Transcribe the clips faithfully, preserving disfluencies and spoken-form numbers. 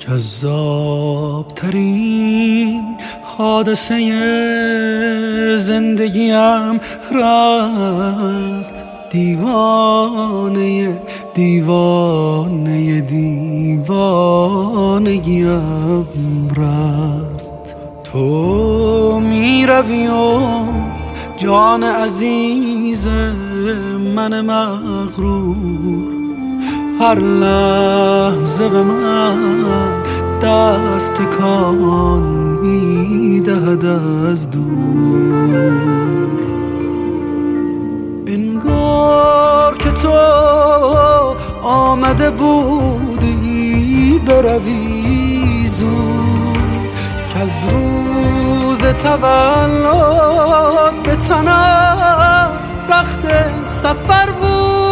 جذاب ترین حادثه زندگیم رفت، دیوانه دیوانه دیوانگیم رفت. تو می روی و جان عزیز من مغرور هر لحظه به من دست تکان می‌دهد از دور. انگار که تو آمده بودی بروی زود، که از روز تولد به تنت رخت سفر بود.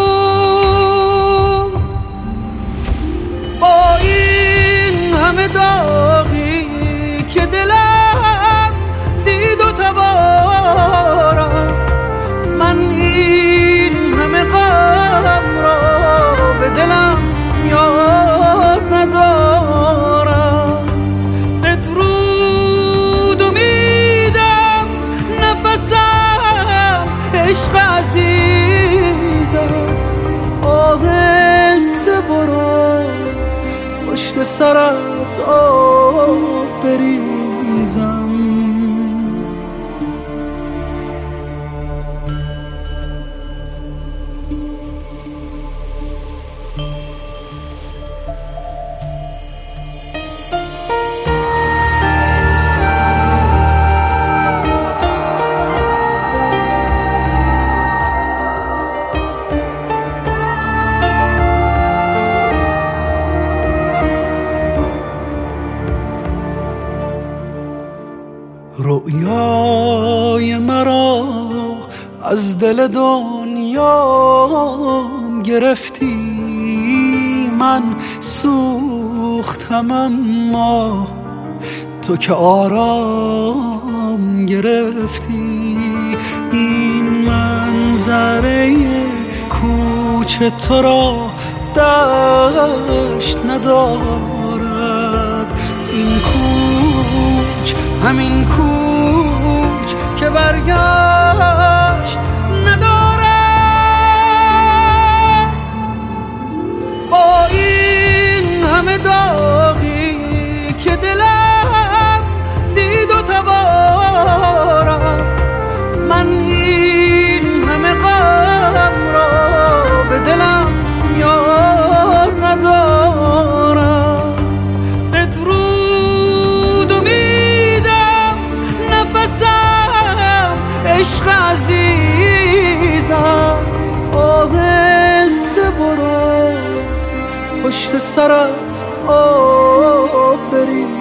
با این همه داغی که دلم دید و تبارم، من این همه غم را به دلم یاد ندارم. بدرود امیدم نفسم عشق عزیزم، آهسته برو پشت سرت آب بریزم. رویای مرا از دل دنیام گرفتی، من سوختم اما تو که آرام گرفتی. این منظره کوچه تو را دشت ندارد، این کوچ همین کوچ که برگشت ندارد. با این همه داغی که دلم دید و تبارم، من این همه غم را به دلم یاد ندارم. عشق عزیزم، آهسته برو پشت سرت آب بریزم.